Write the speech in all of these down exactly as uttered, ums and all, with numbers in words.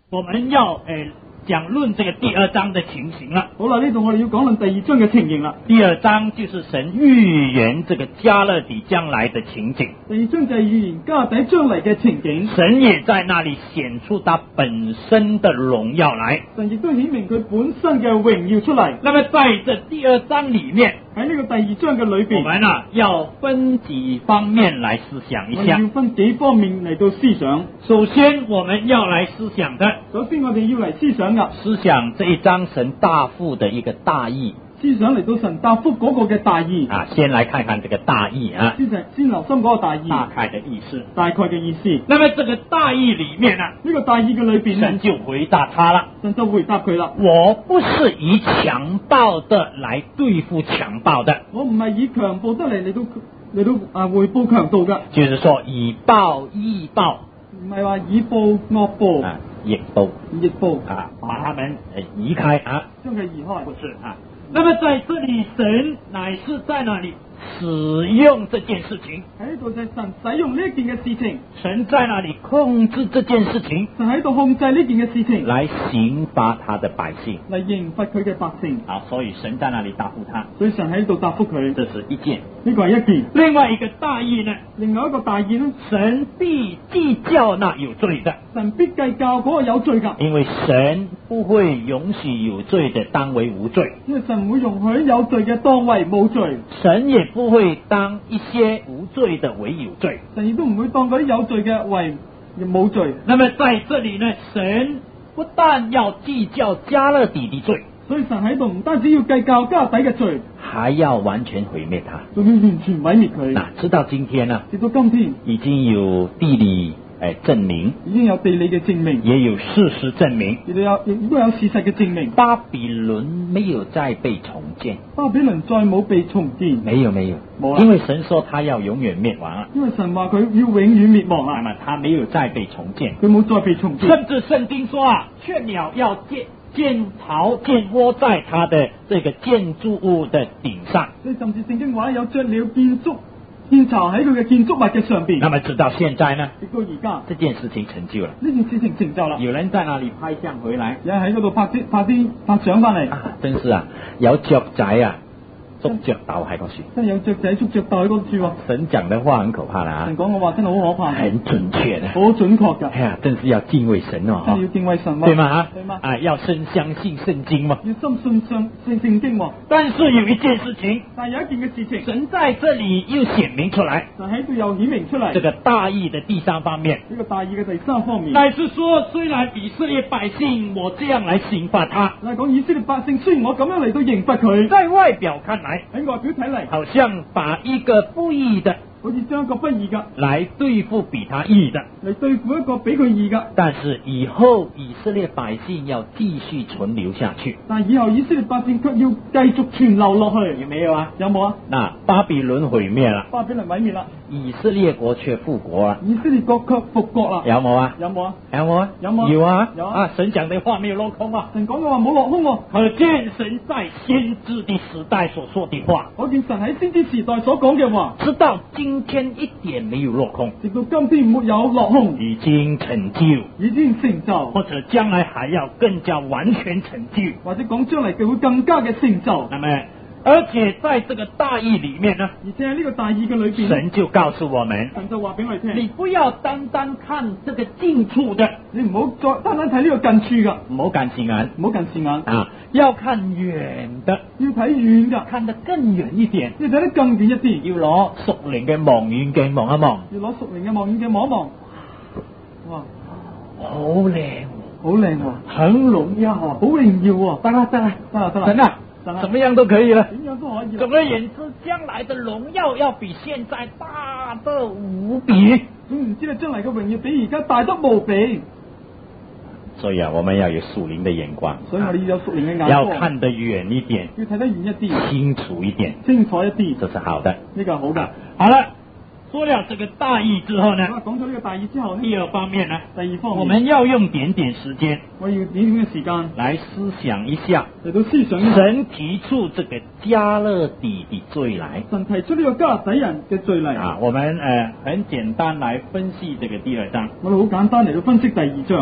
我們要誒、呃、講論這個第二章的情形啦。 好啦，呢度我哋要講論第二章嘅情形啦。 第二章就是神預言這個迦勒底將來的情景。 第二章就係預言迦勒底將來嘅情景。 神也在那裡顯出他本身的榮耀來。 神亦都顯明佢本身嘅榮耀出嚟。 那麼在這第二章裡面， 喺呢個第二章嘅裏邊， 我們啊要分幾方面來思想一下。 我哋要分幾方面嚟到思想。 首先我們要來思想的， 首先我哋要嚟思想噶， 思想這一章神答覆的一個大意。 思想嚟到神答覆嗰個嘅大意。 啊，先來看看這個大意啊。 先先留心嗰個大意。 大概的意思。 大概嘅意思。 那麼這個大意裡面啊， 呢個大意嘅裏邊， 神就回答他了。 神就回答佢啦。 我不是以強暴的來對付強暴的。 我唔係以強暴得嚟嚟到嚟到啊回報強盜噶。 就是說以暴易暴。 唔係話以暴惡暴。 啊，易暴。 易暴啊，把他們誒移開啊。 將佢移開。 不是啊。那麼在這裡，神乃是在那裡使用這件事情。 喺呢度就係神使用呢一件嘅事情。 神在那裡控制這件事情。 神喺度控制呢件嘅事情。 來刑罰他的百姓。 嚟刑罰佢嘅百姓。 啊，所以神在那裡答覆他。 所以神喺度答覆佢。 這是一件。 呢個係一件。 另外一個大意呢？ 另外一個大意呢？ 神必計較那有罪的。 神必計較嗰個有罪噶。 因為神不會允許有罪的當為無罪。 因為神唔會容許有罪嘅當為冇罪。 神也不會當一些無罪的為有罪。 神亦都唔會當嗰啲有罪嘅為冇罪。 那麼在這裡呢，神不但要計較迦勒底的罪， 所以神喺度唔單止要計較迦勒底嘅罪， 還要完全毀滅他， 仲要完全毀滅佢。 嗱，直到今天呢， 直到今天已經有地理誒證明， 已經有地理嘅證明， 也有事實證明， 亦都有亦都有事實嘅證明。 巴比倫沒有再被重建， 巴比倫再冇被重建， 沒有沒有， 冇啦。 因為神說他要永遠滅亡啊， 因為神話佢要永遠滅亡啊， 那麼他沒有再被重建， 佢冇再被重建。 甚至聖經說啊，雀鳥要建建巢建窩在他的這個建築物的頂上， 所以甚至聖經話有雀鳥建築建巢喺佢嘅建築物嘅上邊。 那麼直到現在呢， 直到而家， 這件事情成就了， 呢件事情成就啦。 有人在那裡拍相回來， 有人喺嗰度拍啲拍啲拍相翻嚟。 啊，真是啊，有雀仔啊，捉雀鬥喺嗰處， 真係有雀仔捉雀鬥喺嗰處喎。 神講的話很可怕啦，啊， 神講嘅話真係好可怕， 很準確的， 好準確噶。 哎呀，真是要敬畏神哦， 真係要敬畏神喎， 對嗎？啊， 對嗎？ 啊，要深相信聖經嘛。 要深信上聖聖經喎。 但是有一件事情， 但係有一件嘅事情， 神在這裡又顯明出來， 就喺度又顯明出嚟。 這個大意的第三方面， 呢個大意嘅第三方面， 乃是說，雖然以色列百姓我這樣來刑罰他， 嚟講以色列百姓，雖然我咁樣嚟到刑罰佢， 在外表看來， 喺外表睇嚟， 好像把一個不義的好似將一個不義嘅來對付比他義的， 嚟對付一個比佢義嘅。 但是以後以色列百姓要繼續存留下去。 但係以後以色列百姓卻要繼續存留落去， 有沒有啊？ 有冇啊？ 那巴比倫毀滅了， 巴比倫毀滅啦， 以色列國卻復國啊！ 以色列國卻復國啦， 有冇啊？ 有冇啊？ 有冇啊？ 有冇？ 有啊！ 有啊！ 啊，神講的話沒有落空啊！ 神講嘅話冇落空喎， 可見神在先知的時代所說的話， 可見神喺先知時代所講嘅話， 直到今天一點沒有落空， 直到今天沒有落空， 已經成就， 已經成就， 或者將來還要更加完全成就， 或者講將來佢會更加嘅成就。 那麼，而且在這個大意裡面呢， 而且喺呢個大意嘅裏邊， 神就告訴我們， 神就話俾我哋聽， 你不要單單看這個近處的， 你唔好再單單睇呢個近處噶， 唔好近視眼， 唔好近視眼啊，要看遠的， 要睇遠噶， 看得更遠一點， 要睇得更遠一啲， 要攞屬靈嘅望遠鏡望一望， 要攞屬靈嘅望遠鏡望一望，哇， 好靚， 好靚喎， 很榮耀，好榮耀喎， 得啦得啦得啦得啦， 神啊， 神啊， 怎麼樣都可以了， 點樣都可以啦。 總而言之，將來的榮耀要比現在大得無比。 總唔知咧，將來嘅榮耀比而家大得無比。 所以啊，我們要有屬靈的眼光， 所以我哋要有屬靈嘅眼光， 要看得遠一點， 要睇得遠一啲， 清楚一點， 清楚一啲， 這是好的。 呢個係好嘅。 好了，說了這個大意之後呢， 講咗呢個大意之後呢， 第二方面呢， 第二方面， 我們要用點點時間， 我要點點嘅時間來思想一下， 嚟到思想一下神提出這個迦勒底的罪來， 神提出呢個迦勒底人嘅罪嚟啊，我們誒、呃、很簡單來分析這個第二章。 我哋好簡單嚟到分析第二章。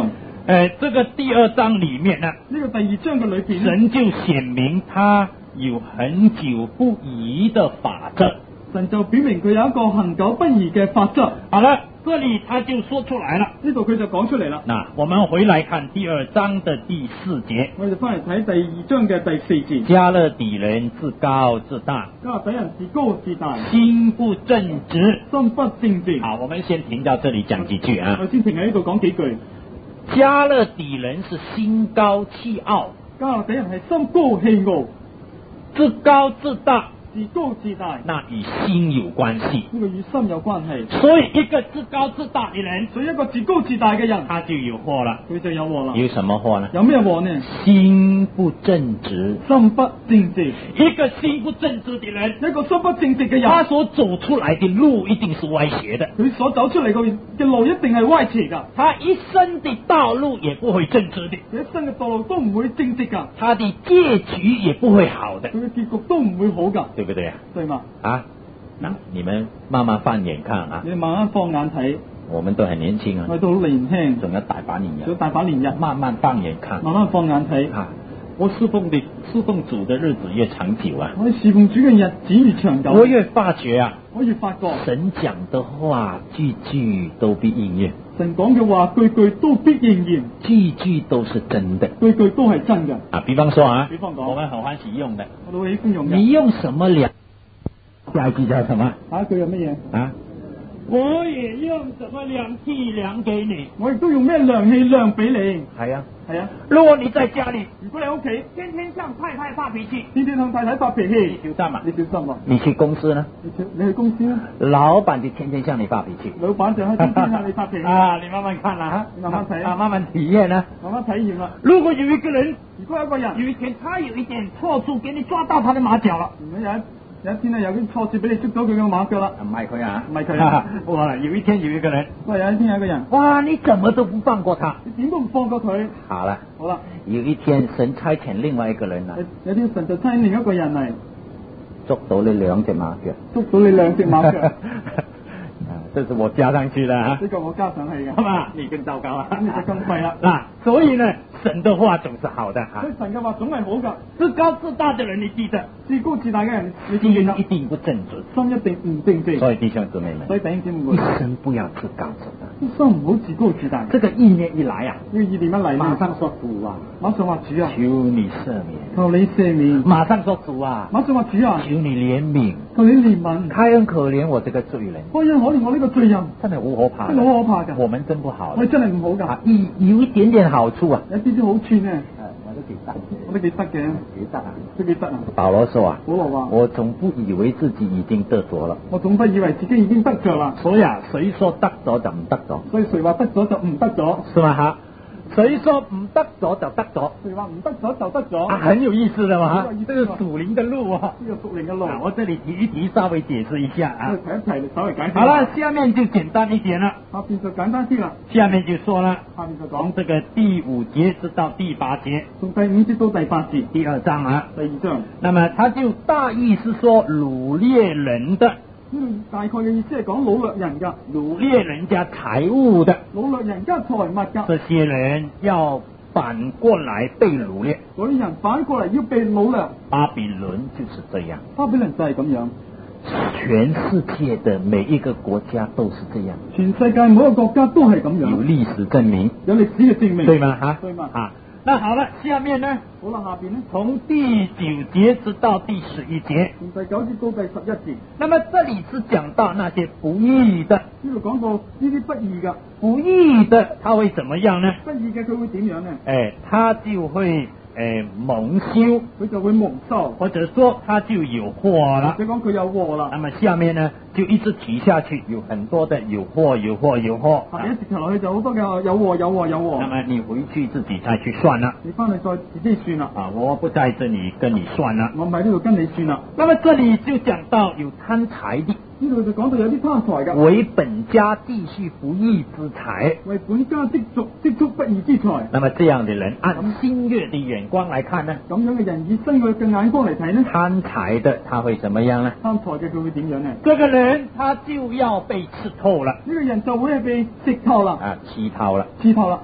呃，这个第二章里面呢， 呢個第二章嘅裏邊， 神就顯明他有恒久不移的法則。 神就表明佢有一個恒久不移嘅法則。 好了，這裏他就說出來了。 呢度佢就講出嚟啦。 那我們回來看第二章的第四節。 我哋就翻嚟睇第二章嘅第四節。 迦勒底人自高自大， 迦勒底人自高自大， 心不正直， 心不正直。 好，我們先停到這裏講幾句啊。 我先停喺呢度講幾句。 迦勒底人是心高氣傲， 迦勒底人係心高氣傲， 自高自大。 自高自大， 那與心有關係， 呢個與心有關係。 所以一個自高自大的人， 所以一個自高自大嘅人， 他就有禍了。 佢就有禍啦。 有什麼禍呢？ 有咩禍呢？ 心不正直， 心不正直。 一個心不正直的人， 一個心不正直嘅人， 他所走出來的路一定是歪斜的。 佢所走出嚟嘅嘅路一定係歪斜噶。 他一生的道路也不會正直的， 佢一生嘅道路都唔會正直噶。 他的結局也不會好的， 佢嘅結局都唔會好噶， 對不對啊？ 對嘛？ 啊，那你們慢慢放眼看啊！ 你慢慢放眼睇， 我們都很年輕啊， 我都好年輕， 仲有大把年日， 仲有大把年日， 慢慢放眼看， 慢慢放眼睇啊！我侍奉的侍奉主的日子越長久啊， 我侍奉主嘅日子越長久， 我越發覺啊， 我越發覺神講的話句句都必應驗， 神講嘅話句句都必應驗， 句句都是真的， 句句都係真嘅。 啊，比方說啊， 比方講， 我們很歡喜用的， 我都喜歡用嘅。 你用什麼量？下一句叫什麼？ 下一句有乜嘢？ 啊？ 我也用什麼量器量給你？我亦都用咩量器量俾你？ 係啊， 係啊。 如果你在家裏， 如果你喺屋企， 天天向太太發脾氣， 天天向太太發脾氣， 你小心啊！ 你小心啊！ 你去公司呢？ 你去你去公司呢？ 老闆就天天向你發脾氣， 老闆就喺天天向你發脾氣啊！你慢慢看啦，哈， 你慢慢睇啊，慢慢體驗啦， 慢慢體驗啦。 如果有一個人， 如果有一個人， 有一天他有一點錯處，給你抓到他的馬腳了。 如果有一有一天呢，有啲錯事俾你捉到佢嘅馬腳啦。 唔係佢啊， 唔係佢啊。 哇！有一天有一個人， 喂，有一天有一個人， 哇！你怎麼都不放過他？ 你點都唔放過佢。 好了， 好啦。 有一天神差遣另外一個人嚟， 有啲神就差另一個人嚟， 捉到你兩隻馬腳， 捉到你兩隻馬腳。 這是我加上去的啊， 呢個我加上去嘅， 係嘛？你更糟糕啊， 你就更廢啦。 嗱，所以呢，神的話總是好的哈。 所以神嘅話總係好噶。 自高自大的人，你記得， 自高自大嘅人，你記得， 心一定不正直， 心一定唔正直。 所以弟兄姊妹們， 所以弟兄姊妹， 一生不要自高自大， 一生唔好自高自大。 這個意念一來啊， 呢個意念一嚟， 馬上說主啊， 馬上話主啊， 求你赦免， 求你赦免。 馬上說主啊， 馬上話主啊， 求你憐憫， 求你憐憫， 開恩可憐我這個罪人， 開恩可憐我呢個罪人， 真係好可怕， 真係好可怕噶。 我們真不好， 我哋真係唔好噶。 有有一點點好處啊， 有啲啲好處呢， 我都記得， 我都記得嘅， 記得啊， 都記得啊。 保羅說啊， 保羅話， 我總不以為自己已經得着了， 我總不以為自己已經得着啦。 所以啊，誰說得咗就唔得咗？ 所以誰話得咗就唔得咗？ 是嘛哈？誰說唔得咗就得咗？ 誰話唔得咗就得咗？ 啊，很有意思的嘛哈， 這這個屬靈的路啊， 呢個屬靈嘅路。 我這裡提一提，稍微解釋一下啊。 提一提，稍微解釋。 好了，下面就簡單一點了。 下邊就簡單啲啦。 下面就說了， 下面就講從這個第五節直到第八節， 從第五節到第八節， 第二章啊。 第二章。 那麼他就大意是說擄掠人的。 嗯，大概嘅意思係講擄掠人噶， 擄掠人家財物的， 擄掠人家財物噶。 這些人要反過來被擄掠， 嗰啲人反過嚟要被擄掠。 巴比倫就是這樣， 巴比倫就係咁樣， 全世界的每一個國家都是這樣， 全世界每一個國家都係咁樣， 有歷史證明， 有歷史嘅證明， 對嗎？哈， 對嗎？ 啊，那好了，下面呢？ 好啦，下邊呢？ 從第九節直到第十一節， 從第九節到第十一節。 那麼這裡是講到那些不義的， 呢度講到呢啲不義噶， 不義的，他會怎麼樣呢？ 不義嘅佢會點樣呢？ 誒，他就會誒蒙羞， 佢就會蒙羞， 或者說他就有禍了。 或者講佢有禍啦。 那麼下面呢就一直提下去，有很多的有禍有禍有禍。 下邊一直提落去就好多嘅有禍有禍有禍。 那麼你回去自己再去算啦。 你翻去再自己算啦。 啊，我不在這裡跟你算啦。 我唔喺呢度跟你算啦。 那麼這裡就講到有貪財的。 呢度就講到有啲貪財噶， 為本家積蓄不義之財， 為本家積蓄積蓄不義之財。 那麼這樣的人按新月的眼光來看呢？ 咁樣嘅人以新月嘅眼光嚟睇呢？ 貪財的他會怎麼樣呢？ 貪財嘅佢會點樣呢？ 這個人他就要被吃透了。 呢個人就會係被食透啦。 啊，吃透了， 吃透啦。 啊，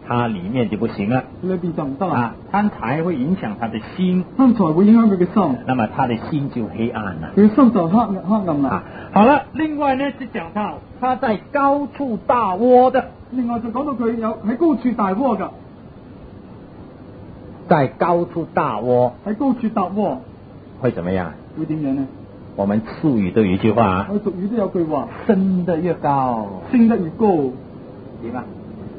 他里面就不行了裏邊就唔得啦。 啊，貪財會影響他的心， 貪財會影響佢嘅心， 那麼他的心就黑暗了。 佢嘅心就黑黑暗啦。 啊，好了，另外呢就講到他在高處大窩的， 另外就講到佢有喺高處大窩噶， 在高處大窩喺高處搭窩會怎麼樣？ 會點樣呢？ 我們俗語都有一句話啊， 我俗語都有句話， 升得越高， 升得越高， 點啊？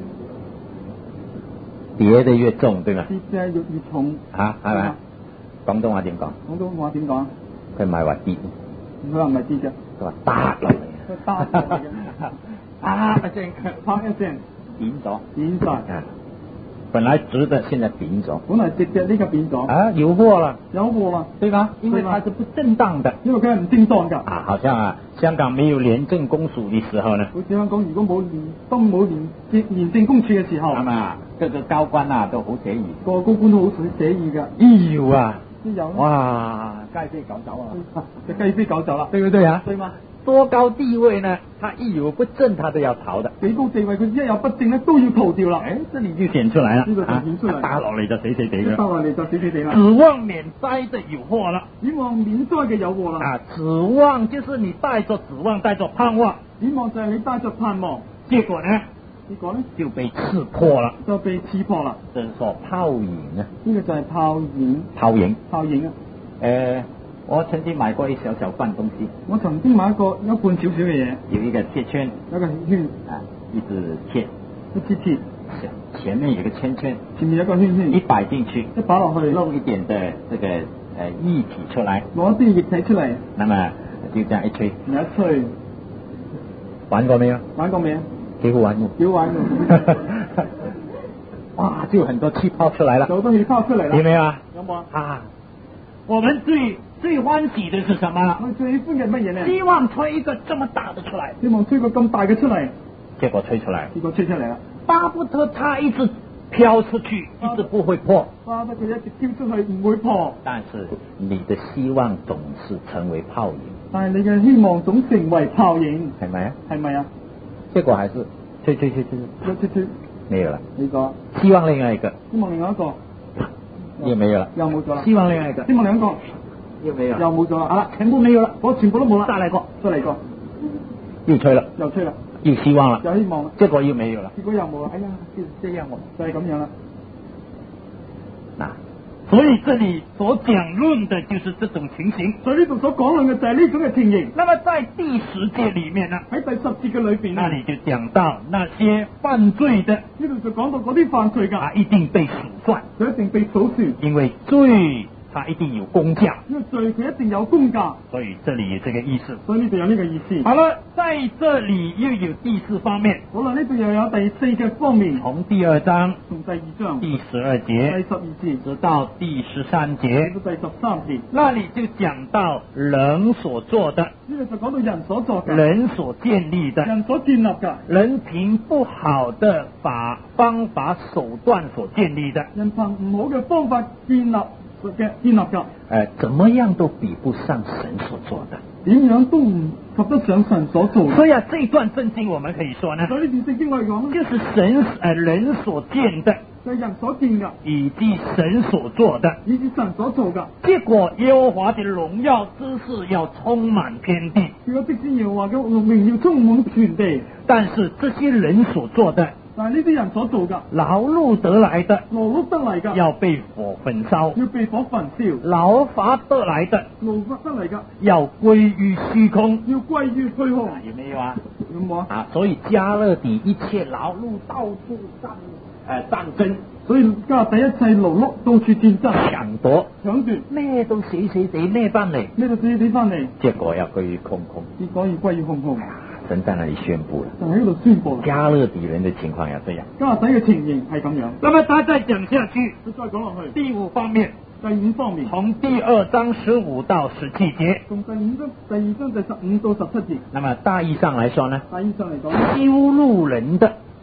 跌得越重，對嘛？ 跌嘅越越重啊，係咪？廣東話點講？ 廣東話點講？ 佢唔係話跌， 佢話唔係跌嘅， 佢話打落嚟， 佢打落嚟嘅， 啊一聲， 啪一聲扁咗， 扁晒， 啊，本來直的，現在扁咗， 本來直嘅呢個扁咗， 啊，有禍了， 有禍啦， 對吧？因為它是不正當的， 因為佢係唔正當㗎。 啊，好像啊，香港沒有廉政公署的時候呢， 好似香港如果冇廉都冇廉廉政公署嘅時候， 咁啊，各個高官啊都好寫意， 個高官都好寫意㗎， 一有啊， 都有哇，雞飛狗走啊， 就雞飛狗走啦， 對不對啊？ 對嗎？ 多高地位呢，他一有不正，他都要逃的。 幾高地位，佢一有不正咧都要逃掉啦。 哎，這裏就顯出來了， 呢個就顯出嚟， 打落嚟就死死地嘅， 打落嚟就死死地啦。 指望免災的有禍了， 指望免災嘅有禍啦。 啊，指望就是你帶着指望，帶着盼望， 指望就係你帶着盼望， 結果呢， 結果呢就被刺破了， 就被刺破啦。 這是說泡影啊， 呢個就係泡影， 泡影， 泡影啊！ 誒，我曾經買過一小小罐東西， 我曾經買過一罐少少嘅嘢， 有一個鐵圈， 有個圈啊，一支鐵， 一支鐵， 前面有個圈圈， 前面有個圈圈， 一擺進去， 一擺落去， 弄一點的這個誒液體出來， 攞啲液體出嚟， 那麼就這樣一吹， 然後一吹， 玩過沒有？ 玩過未啊？ 幾好玩喎！ 幾好玩喎！ 哇，就很多氣泡出來了， 有好多氣泡出嚟啦， 有沒有啊？ 有冇啊？ 啊，我們最最歡喜的是什麼？ 我最喜歡嘅乜嘢呢？ 希望吹一個這麼大的出來， 希望吹個咁大嘅出嚟， 結果吹出來， 結果吹出嚟啦， 巴不得它一直飄出去，一直不會破。 巴不得佢一直飄出去唔會破。 但是你的希望總是成為泡影， 但係你嘅希望總成為泡影， 係咪啊？ 係咪啊？ 結果還是吹吹吹吹， 吹吹吹， 沒有了。 呢個希望另外一個， 希望另外一個又沒有了。 又冇咗啦。 希望另外一個， 希望兩個又沒有， 又冇咗啦。 好了，全部沒有了， 我全部都冇啦。 再嚟過， 再嚟過， 又吹了， 又吹啦， 又希望了， 又希望啦， 結果又沒有了。 結果又冇啦。哎呀， 就是這樣喎， 就係咁樣啦。 嗱，所以這裏所講論的就是這種情形。 所以呢度所講論嘅就係呢種嘅情形。 那麼在第十節裏面呢， 喺第十節嘅裏邊那裏就講到那些犯罪的， 呢度就講到嗰啲犯罪㗎， 他一定被數算， 佢一定被數算， 因為罪他一定有公價， 因為罪佢一定有公價， 所以這裏有這個意思。 所以呢度有呢個意思。 好了，在這裏又有第四方面， 好啦，呢度又有第四嘅方面， 從第二章從第二章第十二第節十二節直到第十三去節， 到第十三節， 那裏就講到人所做的， 呢度就講到人所作嘅， 人所建立的， 人所建立嘅， 人憑不好的法方法手段所建立的， 人憑唔好嘅方法建立嘅建立嘅， 呃，怎麼樣都比不上神所做的。 點樣都唔及得上神所做嘅。 所以啊，這一段聖經我們可以說呢， 所以呢段聖經我哋講， 就是神呃人所建的， 就係人所建嘅， 以及神所做的。 以至神所做嘅。 結果耶和華的榮耀之事要充滿遍地， 如果即使耶和華嘅榮耀充滿全地， 但是這些人所做的， 但係呢啲人所做嘅， 勞碌得來的， 勞碌得嚟嘅， 要被火焚燒； 要被火焚燒； 勞乏得來的， 勞乏得嚟嘅， 要歸於虛空。 要歸於虛空。 有沒有啊？ 有冇啊？ 啊，所以加勒底一切勞碌到處戰，呃戰爭， 所以加第一切勞碌到處戰爭搶奪， 搶奪， 咩都死死地咩翻嚟， 呢度死死翻嚟， 結果要歸於空空。 結果要歸於空空。 神在那裡宣布了， 就喺呢度宣布啦。 加勒底人的情況要這樣。 加底嘅情形係咁樣。 那麼他再講下去， 再講落去， 第五方面， 第五方面， 從第二章十五到十七節。 從第五章第二章第十五到十七節。 那麼大意上來說呢， 大意上嚟講， 修路人的，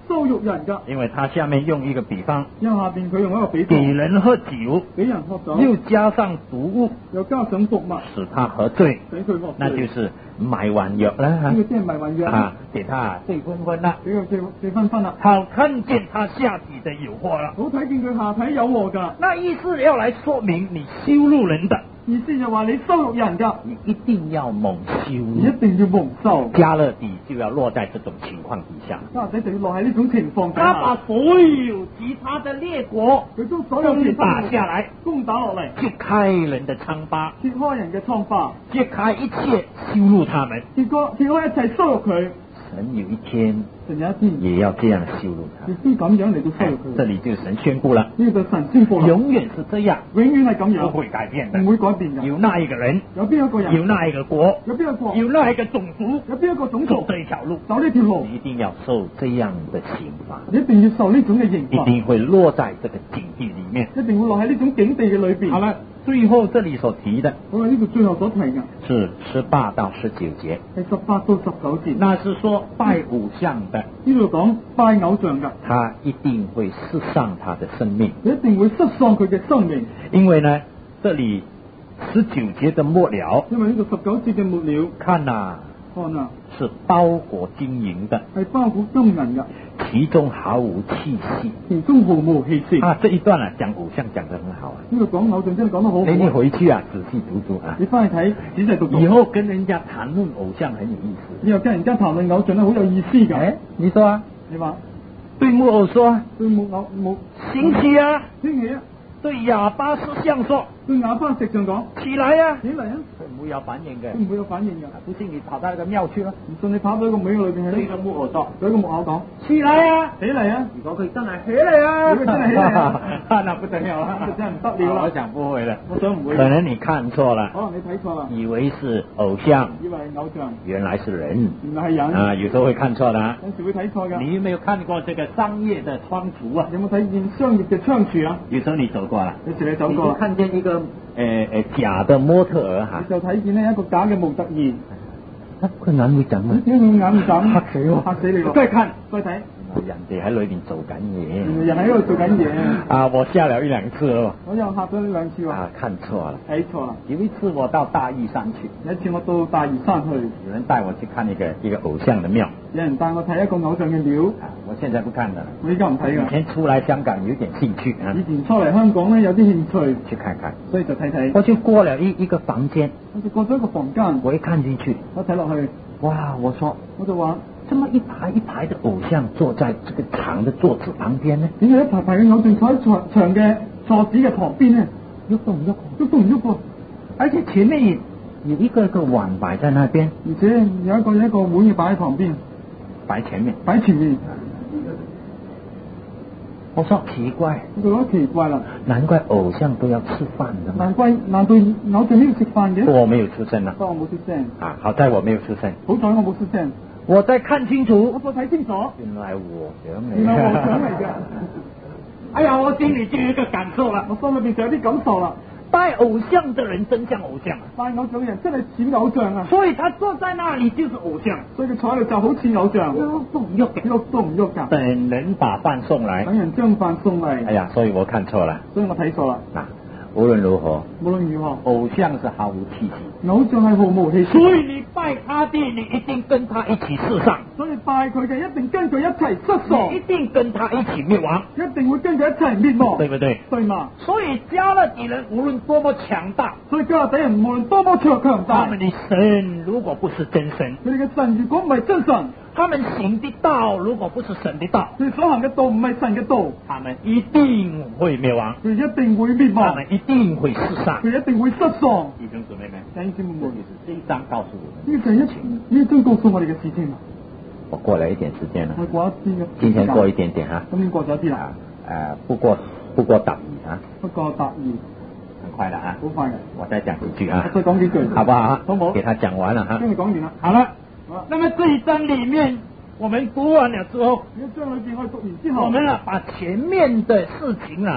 羞辱人噶。 因为他下面用一个比方， 因為下邊佢用一個比给方， 人喝酒， 俾人喝酒， 又加上毒物， 又加上毒物， 使他喝醉， 俾佢喝醉， 那就是買丸藥啦呢個即係迷魂藥， 啊，给他醉昏昏啦， 俾佢醉醉昏昏啦。 好看见他下體的誘惑了。 好睇見佢下體有禍噶， 那意思要來說明你羞辱人的， 意思就話你羞辱人噶， 你一定要蒙羞你一定要蒙羞。 加勒底就要落在這種情況底下， 加勒底就要落喺呢種情況底他把下， 所有其他的列國佢將所有攻打下來， 攻打落嚟， 就開人的瘡疤， 揭開人嘅瘡疤， 揭開一切羞辱他們。 揭開揭開一切羞辱佢。 神有一天神有一天也要這樣羞辱他亦。都咁樣嚟到羞辱佢。 這裡就神宣布了， 呢個就神宣布啦， 永遠是這樣， 永遠係咁樣， 不會改變的唔。會改變嘅。 有那一個人， 有邊一個人？ 有那一個國， 有邊一個國？ 有那一個種族有邊一個種走族這一條路， 走呢條路？ 你一定要受這樣的刑罰， 你一定要受呢種嘅刑罰， 一定會落在這個境地裡面。 一定會落喺呢種境地嘅裏邊。 好了，最後這裡所提的我哋呢度最後所提嘅是十八到十九節， 係十八到十九節， 那是說拜偶像的， 呢度講拜偶像嘅， 他一定會失喪他的生命， 你一定會失喪佢嘅生命， 因為呢，這裡十九節的末了， 因為呢度十九節嘅末了， 看啊， 看啊， 是包裹金銀的， 係包括金銀嘅， 其中毫無氣息。 其中毫無氣息。 啊，這一段啊，講偶像講得很好啊， 呢度講偶像真係講得好好你你啊， 回去啊，仔細讀讀啊， 你翻去睇仔細讀讀， 以後跟人家談論偶像很有意思。 你又跟人家談論偶像咧，好有意思㗎。 哎，你說啊， 你話對木偶說， 對木偶木興起啊， 興起啊， 對啞巴石像說， 對啞巴石像講起來啊， 起嚟啊， 佢唔會有反應嘅都，唔會有反應㗎。 不信你跑到那個廟去啦， 唔信你跑到一個廟裏邊， 對個木偶說， 對一個木偶講起來啊， 起嚟啊！ 如果佢真係起嚟啊， 如果真係起嚟啊那不得了啦， 那真係唔得了啦我想不會了， 我想唔會， 可能你看錯了可，能你睇錯啦， 以為是偶像， 以為係偶像， 原來是人原來係人， 啊，有時候會看錯的啊。 有時會睇錯㗎。 你有沒有看過這個商業的倉儲啊？ 有冇睇見商業嘅倉儲啊？ 有時候你走過了， 有時你走你就過啦， 看見一個誒誒、呃、假的模特兒哈你，就睇見呢一個假嘅模特兒， 佢眼會眨點解佢眼唔眨？ 嚇死我嚇死你喎！ 再看， 再睇， 人哋喺裏邊做緊嘢。 原來人喺度做緊嘢。 啊，我下了一兩次哦， 我又嚇咗你兩次喎， 啊，看錯了。 睇錯啦。 有一次我到大嶼山去， 有一次我到大嶼山去， 有人帶我去看一個一個偶像的廟， 有人帶我睇一個偶像嘅廟， 啊，我現在不看了。 我依家唔睇以㗎。 前出來香港有點興趣啊， 以前初嚟香港咧有啲興趣， 去看看。 所以就睇睇。 我就過了一一個房間， 我就過咗一個房間， 我一看進去， 我睇落去， 哇！我說我就話： 這麼一排一排的偶像坐在這個長的桌子旁邊呢， 點解一排排嘅偶像坐喺長長嘅座子嘅旁邊呢？ 喐都唔喐， 都動唔喐喎， 而且前面有一個一個碗擺在那邊， 而且有一個一個碗嘅擺喺旁邊， 擺前面。 擺前面。 我說奇怪， 我就覺得奇怪啦， 難怪偶像都要吃飯的嘛。 難怪難道偶像都要食飯嘅？ 我沒有出聲啊， 不過我冇出聲， 啊，好在我沒有出聲。 好彩我冇出聲， 我再看清楚， 我再睇清楚， 原來和尚嚟。 原來和尚嚟嘅。 哎呀，我心裏就有一個感受啦， 我心裏邊就有啲感受啦。 拜偶像的人真像偶像啊， 拜偶像嘅人真係似偶像啊， 所以他坐在那裏就是偶像， 所以佢坐喺度就好似偶像， 喐都唔喐嘅， 喐都唔喐㗎。 等人把飯送來。 等人將飯送嚟， 哎呀，所以我看錯了。 所以我睇錯啦。 嗱，無論如何， 無論如何， 偶像是毫無氣息， 偶像係毫無氣息， 所以你拜他的，你一定跟他一起世上， 所以拜佢嘅一定跟佢一齊失喪你一，定跟他一起滅亡， 一定會跟佢一齊滅亡， 對不對？ 對嘛？ 所以加勒底人無論多麼強大， 所以加勒底人無論多麼強強大， 他們的神如果不是真神， 佢哋嘅神如果唔係真神， 他們行的道如果不是神的道， 佢哋所行嘅道唔係神嘅道， 他們一定會滅亡， 佢一定會滅亡， 他們一定會世上。 佢一定會失喪。 弟兄姊妹們， 弟兄姊妹們， 這一章告訴我們， 呢個係一呢一章告訴我哋嘅事情。 我過了一點時間了， 我過一啲嘅， 今天過一點點哈， 今天過咗一啲啦啊，，呃，不過不過答疑啊， 不過答疑很快了啊， 好快嘅， 我再講幾句啊， 我再講幾句， 好不好啊？ 好唔好？ 給他講完了哈。 將佢講完啦。 好了， 好啦， 那麼這一章裡面我們讀完了之後， 呢一章裏邊我哋讀完之後， 我們啊把前面的事情啊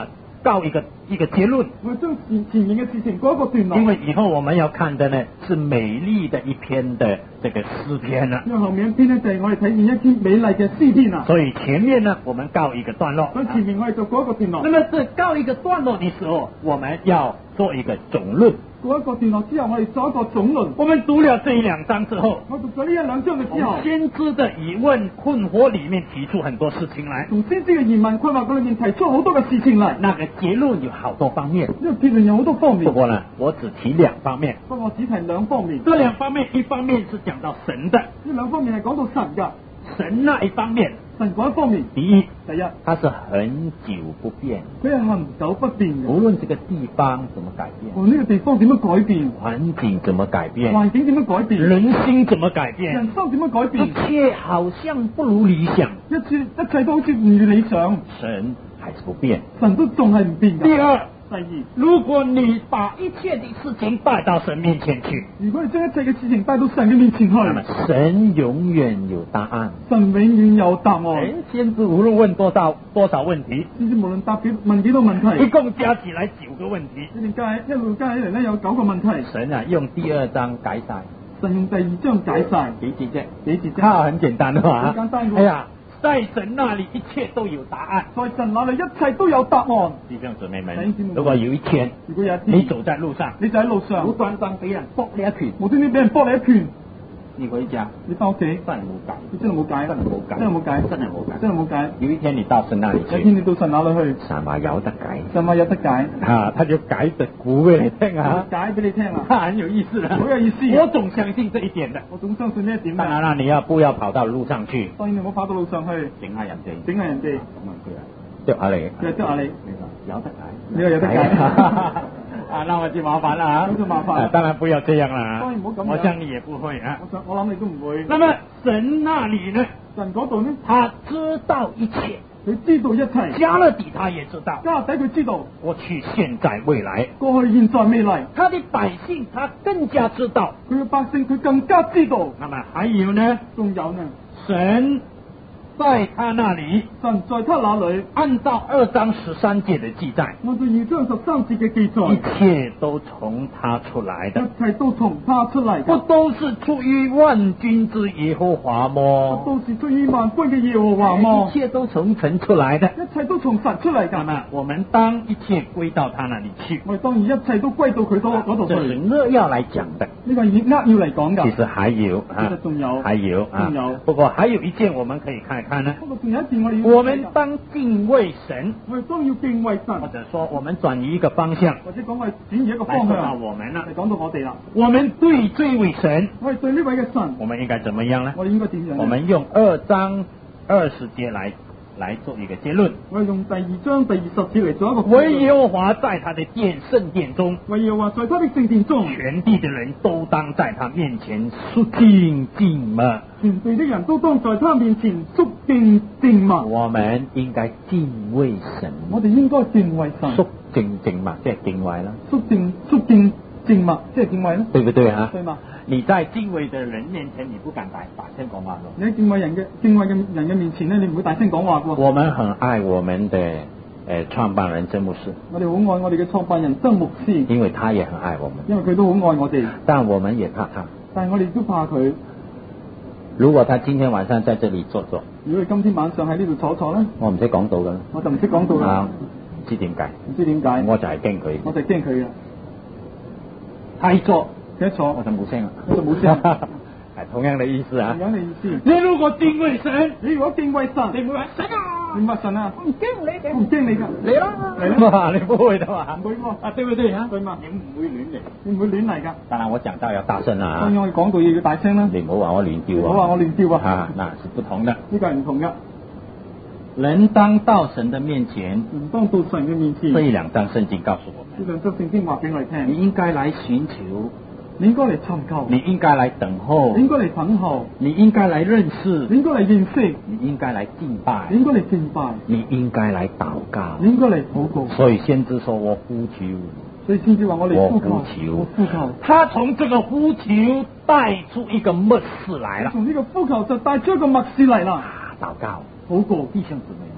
告一个一个结论， 我將前前面嘅事情告一個段落。 因为以后我们要看的呢是美丽的一篇的这个诗篇了。 因為後面一篇呢，就係我哋睇見一篇美麗嘅詩篇啊。 所以前面呢我们告一个段落， 所以前面我哋就告一個段落。 那么这告一个段落的时候，我们要做一个总论。 告一個段落之後，我哋做一個總論。 我們讀了這一兩章之後， 我讀咗呢一兩章嘅之後， 先知的疑問困惑裏面提出很多事情來， 從先知嘅疑問困惑嗰裏面提出好多嘅事情嚟。 那個結論有好多方面， 呢個結論有好多方面。 不過呢，我只提兩方面。 不過我只提兩方面。 這兩方面，一方面是講到神的， 呢兩方面係講到神㗎。 神那一方面， 神嗰一方面， 第一， 第一， 它是很久不變， 佢係恒久不變嘅。 無論這個地方怎麼改變， 無論呢個地方點樣改變， 環境怎麼改變， 環境點樣改變， 人心怎麼改變， 人生點樣改變， 一切好像不如理想， 一切一切都好似唔如理想， 神還是不變， 神都仲係唔變㗎。 第二。 第二， 如果你把一切的事情帶到神面前去， 如果你將一切嘅事情帶到神嘅面前去， 那麼神永遠有答案。 神永遠有答案。 神先知無論問多少多少問題， 先至無論答幾問幾多問題， 一共加起來九個問題， 一連加一路加起嚟咧有九個問題。 神啊用第二章解晒， 神用第二章解晒， 幾節啫？ 幾節啫？ 它很簡單的嘛。 好簡單嘅。 哎呀，在神那裡一切都有答案， 在神那裡一切都有答案。 弟兄姊妹們，如果有一天， 如果有一天你走在路上， 你就喺路上， 無端端俾人搏你一拳， 無端端俾人搏你一拳， 你回家， 你翻屋企， 真係冇解， 你真係冇解， 真係冇解， 真係冇解， 真係冇解， 真係冇解。 有一天你到神那裡去， 有一天你到神那裡去， 神話有得解， 神話有得解， 啊，他就解的鼓俾你聽啊， 解俾你聽啊， 很有意思的， 好有意思。 我總相信這一點的， 我總相信呢一點。 當然啦，你要不要跑到路上去？ 當然你唔好跑到路上去， 整下人哋， 整下人哋， 咁啊佢啊，啄下你， 佢係啄下你， 有得解， 你話有得解。 啊，那我就麻煩啦， 咁就麻煩。 當然不要這樣啦， 當然唔好咁樣。 我想你也不會啊。 我想我諗你都唔會。 那麼神那裡呢？ 神嗰度呢？ 他知道一切， 佢知道一切。 加勒底他也知道， 加勒底佢知道。 過去、現在、未來。 過去、現在、未來。 他的百姓他更加知道， 佢嘅百姓佢更加知道。 那麼還有呢？ 仲有呢？ 神在他那裡， 神在他那裡， 按照二章十三節的記載， 按照二章十三節嘅記載， 一切都從他出來的， 一切都從他出嚟， 不都是出於萬軍之耶和華麼？ 不都是出於萬軍嘅耶和華麼？ 一切都從神出來的， 一切都從神出嚟㗎。 那麼我們當一切歸到他那裡去， 我哋當然一切都歸到佢嗰嗰度去。 這是扼要來講的， 呢個以扼要嚟講㗎。 其實還有啊， 其實仲有， 還有啊， 仲有。 不過還有一件我們可以看一看呢。 不過仲有一件我哋要， 我們當敬畏神， 我哋當要敬畏神， 或者說我們轉移一個方向， 或者講我哋轉移一個方向。 來說到我們啦， 嚟講到我哋啦， 我們對這位神， 我哋對呢位嘅神， 我們應該怎麼樣呢？ 我哋應該點樣呢？ 我們用二章二十節來來做一個結論。 我哋用第二章第二十節嚟做一個結論。 唯耶和華在他的殿聖殿中， 唯耶和華在他的聖殿中， 全地的人都當在他面前肅敬敬默。 全地的人都當在他面前肅敬敬默。 我們應該敬畏神。 我哋應該敬畏神。 肅敬敬默即係敬畏啦。 肅敬肅敬敬默即係敬畏啦。 對不對啊？ 對嘛？ 你在敬畏的人面前，你不敢大大聲講話咯。 你喺敬畏人嘅敬畏嘅人嘅面前咧，你唔會大聲講話嘅。 我們很愛我們的誒創辦人曾牧師。 我哋好愛我哋嘅創辦人曾牧師， 因為他也很愛我們。 因為佢都好愛我哋。 但我們也怕他。 但係我哋都怕佢。 如果他今天晚上在這裡坐坐， 如果佢今天晚上喺呢度坐坐咧， 我唔識講道㗎。 我就唔識講道啦。 啊，唔知點解？ 唔知點解？ 我就係驚佢。 我就驚佢嘅。 他一坐， 佢一坐， 我就冇聲啦。 我就冇聲。 係同樣嘅意思啊。 同樣嘅意思。 你如果敬畏神， 你如果敬畏神， 你唔會話神啊， 你唔話神啊， 我唔驚你嘅， 我唔驚你㗎， 嚟啦，嚟啦，你不會的嘛？ 唔會喎， 啊，對唔對啊？ 對嘛？ 你唔會亂嚟， 你唔會亂嚟㗎。 當然我講到要大聲啦。 當然我哋講到嘢要大聲啦。 你唔好話我亂叫啊！ 唔好話我亂叫啊！ 啊，那是不同的。 呢個係唔同㗎。 人當到神的面前， 人當到神嘅面前。 這一兩章聖經告訴我們， 呢兩章聖經話俾我哋聽， 你應該來尋求， 你應該嚟尋求， 你應該來等候， 你應該嚟等候， 你應該來認識， 你應該嚟認識， 你應該來敬拜， 你應該嚟敬拜， 你應該來禱告， 你應該嚟禱告。 所以先知說我呼求， 所以先至話我哋呼求， 我呼求， 我呼求。 他從這個呼求帶出一個默示來了， 從呢個呼求就帶出一個默示嚟啦。 禱告， 禱告， 弟兄姊妹。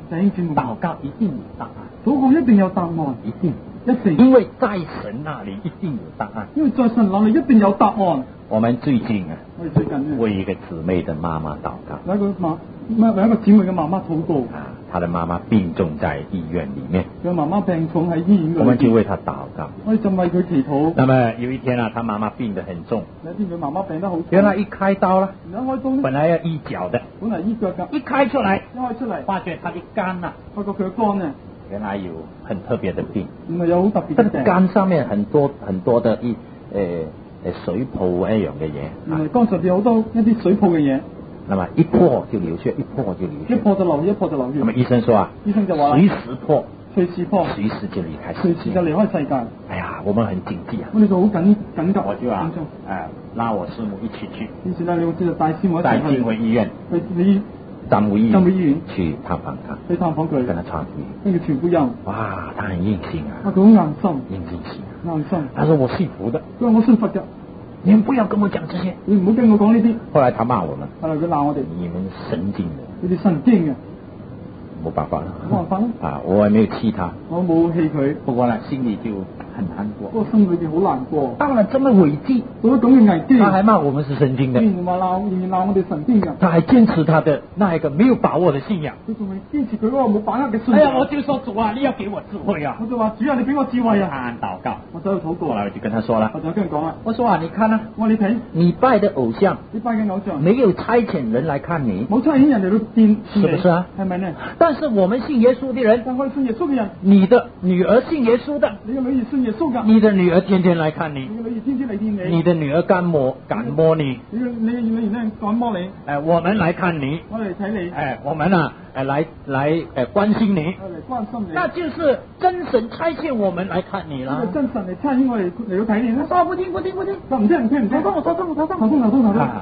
弟兄姊妹， 禱告一定有答案， 禱告一定有答案， 一定， 一定， 因為在神那裡一定有答案。 因為在神那裡一定有答案。 我們最近啊， 我哋最近呢， 為一個姊妹的媽媽禱告， 有一個媽，為一個姊妹嘅媽媽禱告， 啊，她的媽媽病重在醫院裡面， 佢媽媽病重喺醫院裏， 我們就為她禱告。 我哋就為佢祈禱。 那麼有一天啊，她媽媽病得很重， 有一天佢媽媽病得好重， 原來一開刀啦， 一開刀呢， 本來要醫腳的， 本嚟醫腳㗎， 一開出來， 一開出嚟， 發覺她的肝啊， 發覺佢嘅肝呢， 原來有很特別的病， 原來有好特別這個嘅病， 肝上面很多很多的一誒誒水泡一樣嘅嘢， 原來肝上邊好多一啲水泡嘅嘢， 那麼一破就流血，一破就流一血， 破就流血，一破就流血。 那麼醫生說啊， 醫生就話啦， 隨時破， 隨時破， 隨時就離開世界隨時就離開世界。 哎呀，我們很謹記啊， 我哋就好緊緊急， 我就啊緊張， 哎，拉我師母一起去， 於是咧，你就帶師母一帶齊去進回醫院， 去你站務醫站務醫院去探訪他， 去探訪佢， 跟他傳福音。 跟住傳福音。 哇，他很硬性啊， 啊， 佢好硬心， 硬性型啊。 硬心。 他說我信服的， 佢話我信佛㗎， 你們不要跟我講這些。 你唔好跟我講呢啲。 後來他罵我們， 後來佢鬧我哋， 你們神經的， 你哋神經嘅， 冇辦法了。 冇辦法啦。 啊，我還沒有氣他， 我冇氣佢， 不過呢，心裡就很難過。 不過心裏邊好難過。 當然這麼危機， 到咗咁嘅危機， 他還罵我們是神經的， 竟然話鬧，仍然鬧我哋神經㗎。 他還堅持他的那一個沒有把握的信仰。 佢仲係堅持佢嗰個冇把握嘅信仰。 哎呀，我就說主啊，你要給我智慧啊！ 我就話主啊，你俾我智慧啊！ 按禱告， 我走去禱告後來我就跟他說了我，就跟佢講啦， 我說啊，你看啊， 我話你睇， 你拜的偶像你拜嘅偶像沒有差遣人來看你， 冇差遣人嚟到見見你， 是不是啊？ 係咪呢？ 但是我們信耶穌的人， 但我哋信耶穌嘅人， 你的女兒信耶穌的， 你嘅女兒信耶穌㗎， 你的女兒天天來看你， 你嘅女兒天天嚟見你， 你的女兒感摸感摸你， 你嘅你嘅女兒咧感摸你， 哎，我們來看你， 我嚟睇你， 哎，我們啊，哎，來來，哎，關心你， 我嚟關心你， 那就是真神差遣我們來看你啦呢個。真神嚟差遣我嚟嚟到睇你啦。 說不聽不聽不聽， 就唔聽唔聽唔聽，頭痛頭痛頭痛頭痛頭痛頭痛。 啊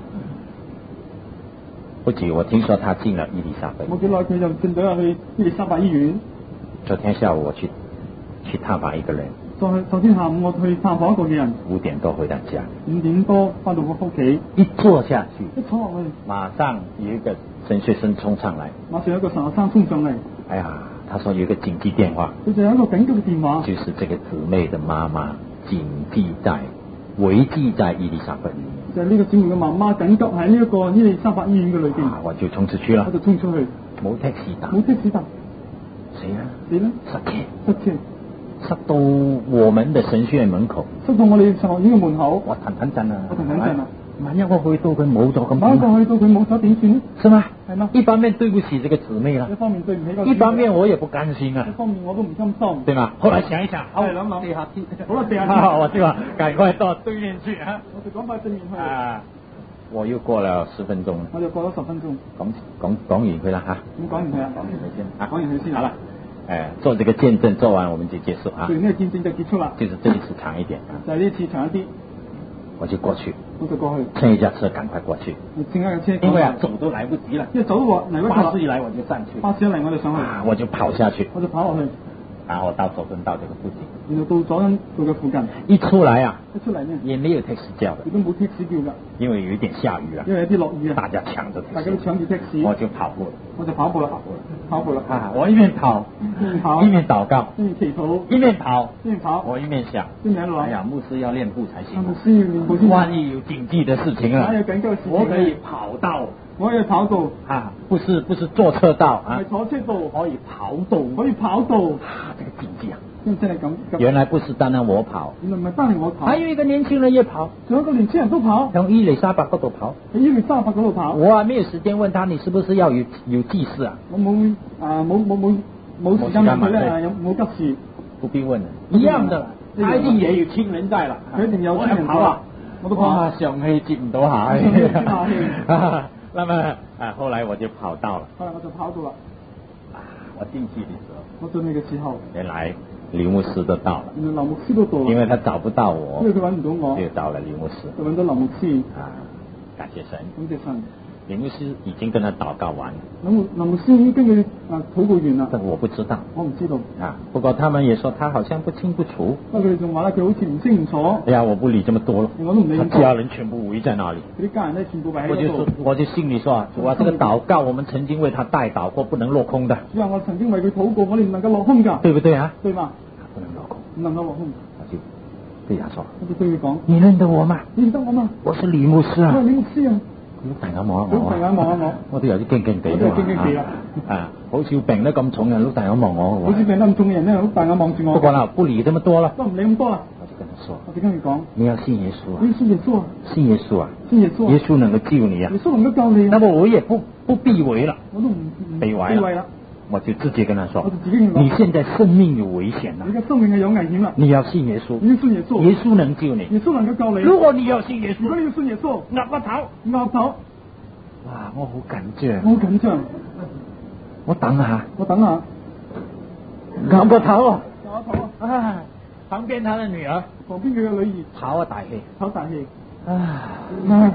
不久，我聽說他進了伊麗莎白。 冇幾耐佢就進咗入去伊利沙伯醫院。 昨天下午我去去探訪一個人， 昨昨天下午我去探訪一個嘅人， 五點多回到家， 五點多翻到我屋企， 一坐下去， 一坐落去， 馬上有一個神學生衝上來， 馬上有一個神學生衝上嚟， 哎呀，他說有一個緊急電話， 佢就有一個緊急嘅電話， 就是這個姊妹的媽媽緊急在危急在伊麗莎白裏面， 就係呢個姊妹嘅媽媽緊急喺呢一個伊利沙伯醫院嘅裏邊， 啊，我就衝出去了我，就衝出去， 冇 taxi 打， 冇的士搭， 誰啊？ 你咧塞車， 塞車， 塞到我們的神學院門口， 塞到我哋神學院嘅門口， 我騰騰震啊， 我騰騰震啊， 萬一我去到佢冇咗咁萬一點啊， 我去到佢冇咗點算呢？ 是嗎？ 係嗎？ 一方面對不起這個姊妹啦一，方面對唔起個， 一方面我也不甘心啊一，方面我都唔甘心， 對嗎？後來想一想， 係諗諗地下鐵， 好啦，地下鐵啊我就啊趕快到對面去啊， 我就趕快正面去， 啊，我又過了十分鐘， 我就過咗十分鐘， 講講講完佢啦吓， 咁講完佢啊， 講完佢先啊， 講完佢先好了，哎，做這個見證做完我們就結束啊對，，呢個見證就結束啦， 就是這一次長一點啊， 就係呢次長一啲， 我就過去， 我就過去， 趁一架車趕快過去， 我正一架車， 因為啊走都來不及了， 因為走都話嚟不及啦巴士一來我就上去， 巴士一嚟我就上去， 啊，我就跑下去， 我就跑落去， 然後到佐敦道這個附近， 然後到咗緊佢嘅附近， 一出來啊， 一出嚟呢， 也沒有 taxi 叫的亦，都冇的士叫㗎， 因為有一點下雨啊因，為有啲落雨啊， 大家搶着大家都 taxi， 搶住的士， 我就跑過了， 我就跑步啦，跑步啦， 啊，我一邊跑一邊跑， 一邊禱告， 一邊祈禱， 一邊跑， 一邊跑， 我一邊想， 一邊喺度諗， 哎呀，牧師要練步才行啊，牧師要練步先， 萬一有緊急的事情啊萬一有緊急嘅事情， 我可以跑到我可以跑到， 啊，不是不是坐車道啊係，坐車道， 可以跑到可以跑到， 啊，這個緊急啊！ 因為真係咁，咁原來不是單單我跑， 原來唔係單係我跑， 還有一個年輕人也跑， 仲有一個年輕人都跑， 從伊麗莎白嗰度跑。 喺伊利沙伯嗰度跑， 我啊沒有時間問他，你是不是要有有急事啊？ 我冇啊冇冇冇冇時間問佢咧，有冇急事？ 不必問了，一樣的，他一定也有親人在了， 佢一定有我親人跑也跑啊， 我都跑哇，上氣接唔到下上氣接唔到下氣啊，那麼啊，後來我就跑到了， 後來我就跑到啦， 啊，我進去的時候， 我進去嘅時候， 原來劉牧師都到了， 原來劉牧師都到啦， 因為他找不到我因為，佢揾唔到我， 就找了劉牧師， 就揾到劉牧師， 啊，感謝神。 感謝神。 林牧師已經跟他禱告完了， 林林牧師已經跟佢啊禱告完啦。 但我不知道我唔知道。 啊。不過他們也說他好像不清不楚。 不過佢哋仲話咧，佢好似唔清唔楚。 哎呀，我不理這麼多了。 我都唔理咁多。 他家人全部圍在那裡。 佢啲家人咧全部圍喺我就嗰度。 我就心裡說啊，主啊，這個禱告我們曾經為他代禱過，不能落空的。 主啊，我曾經為佢禱告，我哋唔能夠落空㗎。 對不對啊？ 對嘛？ 不能落空。 唔能夠落空。 我就對他說， 我就對佢講： 你認得我嗎？ 你認得我嗎？ 我是李牧師啊。 我係李牧師啊。 佢大眼望一望， 佢大眼望一望， 我都有啲驚驚地。 我都係驚驚地啦。 啊，好似病得咁重嘅人，碌大眼望我。 好似病得咁重嘅人咧，好大眼望住我。 不過啦，不理這麼多啦。 都唔理咁多啦。 我就跟他說， 我就跟佢講， 你要信耶穌啊。 你信耶穌啊。 信耶穌啊。 信耶穌啊。 耶穌能夠救你啊。 耶穌能夠救你啊。 那麼我也不不避諱了。 我都唔避諱啦。我就直接跟他說， 我就自己跟佢講， 你現在生命有危險啦。 你嘅生命係有危險啦。 你要信耶穌。 你要信耶穌。 耶穌能救你。 耶穌能夠救你。 如果你要信耶穌， 如果你要信耶穌， 岌個頭， 岌頭。 哇！我好緊張， 我好緊張。 我等下， 我等下， 岌個頭啊！ 岌個頭啊！ 啊！旁邊他的女兒， 旁邊佢嘅女兒， 唞一大氣， 唞大氣。 啊！ 感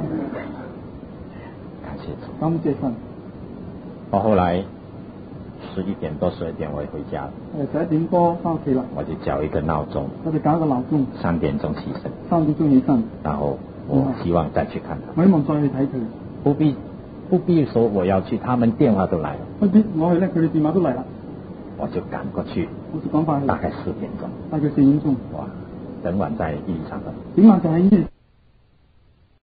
謝主， 感謝神。 我後來十一點多十二點我回家了， 誒十一點多翻屋企啦。 我就校一個鬧鐘， 我就搞一個鬧鐘， 三點鐘起身， 三點鐘起身。 然後我希望再去看他， 我希望再去睇佢。 不必不必說我要去，他們電話都來了。 不必我去咧，佢哋電話都嚟啦。 我就趕過去， 我就趕快去。 大概四點鐘。 大概四點鐘。 哇！整晚在醫院上班。 整晚就喺醫院。